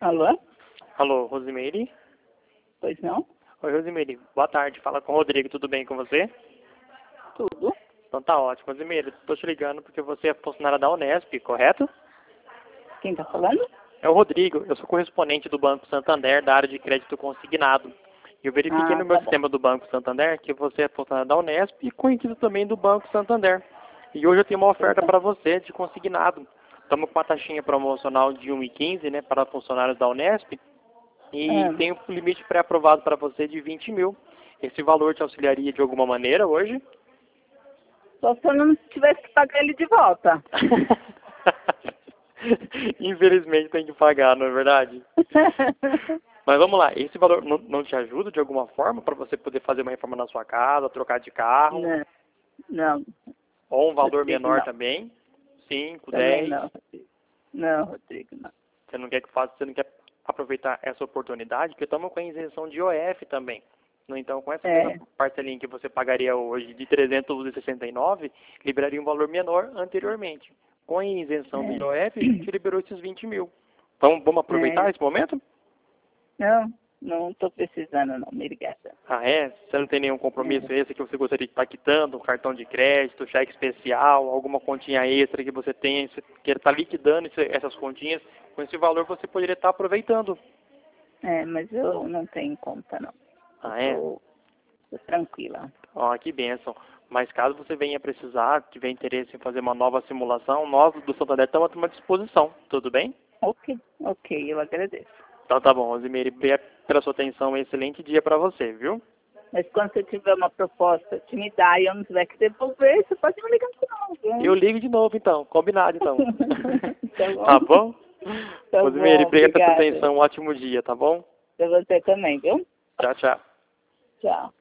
Alô? Alô, Rosimeire? Pois não? Oi, Rosimeire. Boa tarde. Fala com o Rodrigo. Tudo bem com você? Tudo. Então tá ótimo. Rosimeire, estou te ligando porque você é funcionária da Unesp, correto? Quem tá falando? É o Rodrigo. Eu sou correspondente do Banco Santander, da área de crédito consignado. E eu verifiquei Ah, no meu tá bom. sistema do Banco Santander que você é funcionária da Unesp e conhecido também do Banco Santander. E hoje eu tenho uma Pois oferta é. para você de consignado. Estamos com uma taxinha promocional de 1,15, né, para funcionários da Unesp. E Ah, tem um limite pré-aprovado para você de 20 mil. Esse valor te auxiliaria de alguma maneira hoje? só se eu não tivesse que pagar ele de volta. Infelizmente tem que pagar, não é verdade? Mas vamos lá, esse valor não te ajuda de alguma forma para você poder fazer uma reforma na sua casa, trocar de carro? Não, não, Ou um valor Rodrigo, menor não. também? 5, Também 10? não, Rodrigo. Não, Rodrigo, não. Você não quer que faça, você não quer aproveitar essa oportunidade? Porque estamos com a isenção de IOF também. Então, com essa mesma É, parcelinha que você pagaria hoje de 369, liberaria um valor menor anteriormente. Com a isenção do é. IOF, a gente liberou esses 20 mil. Então, vamos aproveitar É, esse momento? não, não tô precisando não, obrigada. Ah, é? Você não tem nenhum É, compromisso esse que você gostaria de estar quitando? Um cartão de crédito, cheque especial, alguma continha extra que você tenha, você queira estar liquidando essas continhas? Com esse valor você poderia estar aproveitando. mas eu não tenho conta não. Eu Ah, é? tô tranquila. Ó, que bênção. Mas caso você venha precisar, tiver interesse em fazer uma nova simulação, nós do Santander estamos à tua disposição. Tudo bem? Ok, ok, eu agradeço. Então tá bom, Rosimeire. Obrigado pela sua atenção. Um excelente dia para você, viu? Mas quando você tiver uma proposta de me dar e eu não tiver que devolver, você pode me ligar de novo, Eu viu? ligo de novo então. Combinado então. Tá bom? Tá bom? Tá Rosimeire, bom, obrigado pela sua obrigada. atenção. Um ótimo dia, tá bom? Pra você também, viu? Tchau, tchau. Tchau.